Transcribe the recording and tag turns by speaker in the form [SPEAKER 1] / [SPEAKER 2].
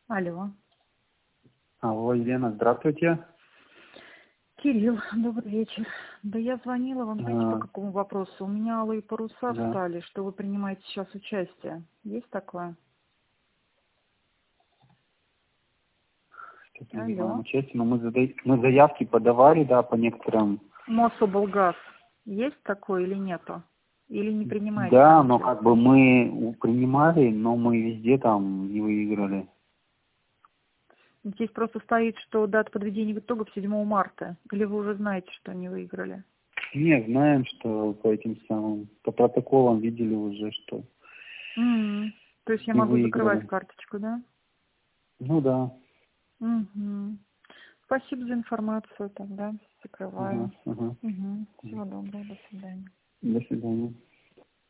[SPEAKER 1] Алло.
[SPEAKER 2] Алло, Елена, здравствуйте.
[SPEAKER 1] Кирилл, добрый вечер. Да я звонила вам, знаете, по какому вопросу? У меня алые паруса
[SPEAKER 2] Да.
[SPEAKER 1] встали, что вы принимаете сейчас участие. Есть такое?
[SPEAKER 2] Что принимаем
[SPEAKER 1] Алло.
[SPEAKER 2] участие, но мы заявки подавали, да, по некоторым.
[SPEAKER 1] Мособлгаз. Есть такое или нету? Или не принимаете
[SPEAKER 2] Да,
[SPEAKER 1] там
[SPEAKER 2] но
[SPEAKER 1] участие?
[SPEAKER 2] как бы мы принимали, но мы везде там не выиграли.
[SPEAKER 1] Здесь просто стоит, что дата подведения итогов 7 марта. Или вы уже знаете, что не выиграли?
[SPEAKER 2] Не, знаем, что по этим самым, по протоколам видели уже, что
[SPEAKER 1] То есть я
[SPEAKER 2] не
[SPEAKER 1] могу закрывать
[SPEAKER 2] выиграли.
[SPEAKER 1] карточку, да?
[SPEAKER 2] Ну да.
[SPEAKER 1] Угу. Спасибо за информацию тогда. Закрываю.
[SPEAKER 2] Ага, ага.
[SPEAKER 1] Угу. Всего доброго. До свидания.
[SPEAKER 2] До свидания.